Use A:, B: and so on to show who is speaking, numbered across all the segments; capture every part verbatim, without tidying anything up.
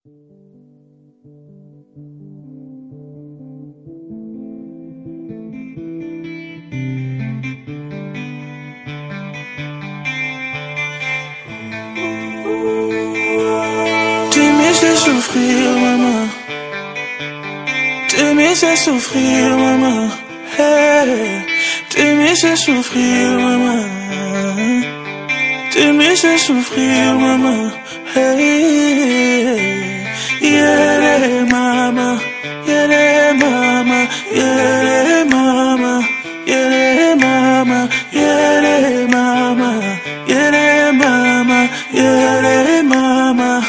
A: T'aimer c'est souffrir, maman. T'aimer c'est souffrir, maman. Hey. T'aimer c'est souffrir, maman. T'aimer c'est souffrir, maman. Hey. Yeah, mama. Yeah, mama. Yeah, mama. Yeah, mama. Yeah, mama. Yeah, mama. Yeah, mama.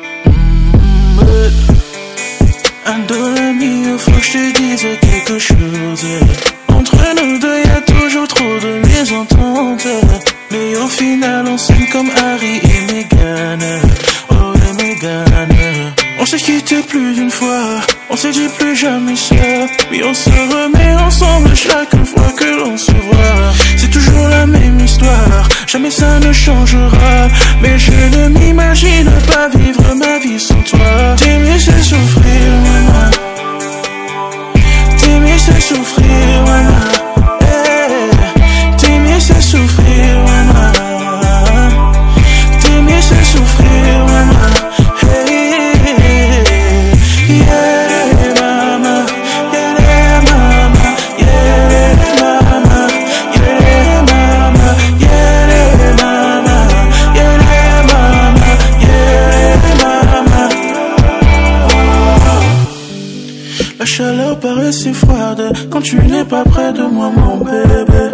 A: Adore-moi, faut que je te dise quelque chose. Entre nous deux, y'a toujours trop de mésententes. Mais au final, on s'aime comme Harry et Meghan. Oh, et Meghan. On s'est quitté plus d'une fois, on s'est dit plus jamais ça. Puis on se remet ensemble chaque fois que l'on se voit. C'est toujours la même histoire, jamais ça ne changera. Mais je ne m'imagine pas vivre ma vie sans toi. T'aimer c'est souffrir, maman. T'aimer c'est souffrir, maman. Hey. T'aimer c'est souffrir, maman. T'aimer c'est souffrir, maman. La chaleur paraît si froide quand tu n'es pas près de moi, mon bébé.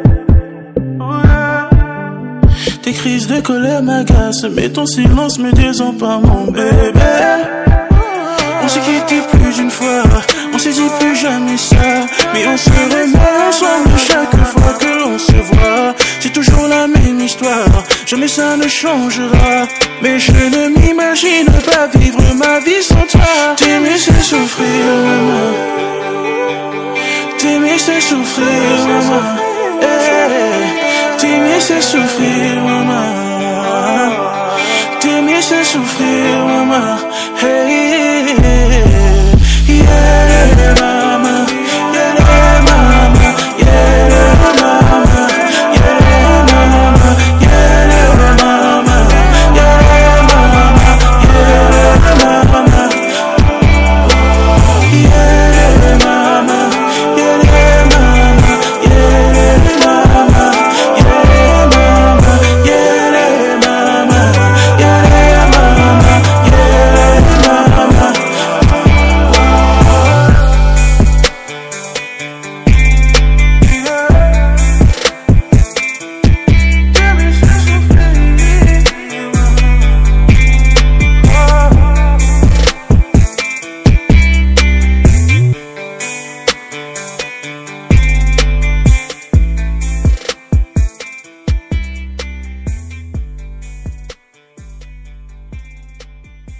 A: Tes crises de colère m'agacent, mais ton silence me désempare, mon bébé. On s'est quitté plus d'une fois, on s'est dit plus jamais ça. Mais on se remet ensemble chaque fois que l'on se voit. C'est toujours la même histoire, jamais ça ne changera. Mais je ne m'imagine pas vivre ma vie sans toi. T'aimer c'est souffrir, maman. T'aimer c'est souffrir, maman. Hey. T'aimer c'est souffrir, maman. T'aimer c'est souffrir, maman.